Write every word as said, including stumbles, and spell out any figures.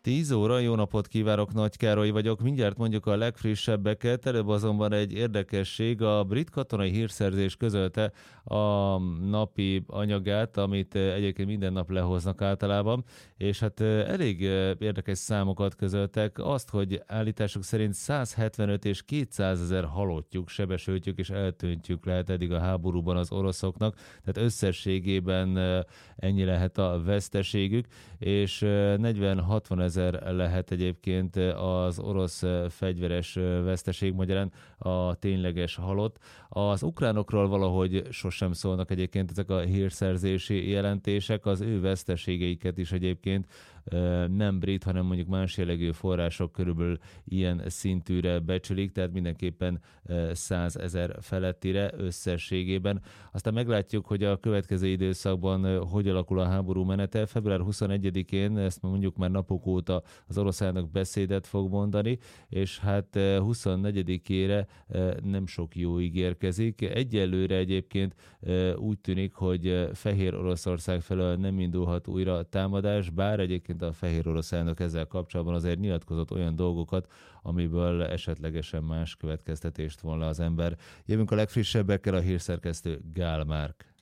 tíz óra, jó napot kívánok, Nagy Károly vagyok. Mindjárt mondjuk a legfrissebbeket, előbb azonban egy érdekesség. A brit katonai hírszerzés közölte a napi anyagát, amit egyébként minden nap lehoznak általában, és hát elég érdekes számokat közöltek. Azt, hogy állításuk szerint száz hetvenöt és kétszázezer halottjuk, sebesültjük és eltűntjük lehet eddig a háborúban az oroszoknak, tehát összességében ennyi lehet a veszteségük, és negyven-hatvan ezer lehet egyébként az orosz fegyveres veszteség, magyarán a tényleges halott. Az ukránokról valahogy sosem szólnak egyébként ezek a hírszerzési jelentések, az ő veszteségeiket is egyébként nem brit, hanem mondjuk más jellegű források körülbelül ilyen szintűre becsülik, tehát mindenképpen százezer felettire összességében. Aztán meglátjuk, hogy a következő időszakban hogy alakul a háború menete. február huszonegyedikén, ezt mondjuk már napok óta az orosz elnök beszédet fog mondani, és hát huszonnegyedikére nem sok jó ígérkezik. Egyelőre egyébként úgy tűnik, hogy Fehér Oroszország felől nem indulhat újra támadás, bár egyébként a fehér orosz elnök ezzel kapcsolatban azért nyilatkozott olyan dolgokat, amiből esetlegesen más következtetést von le az ember. Jövünk a legfrissebbekkel, a hírszerkesztő Gál Márk.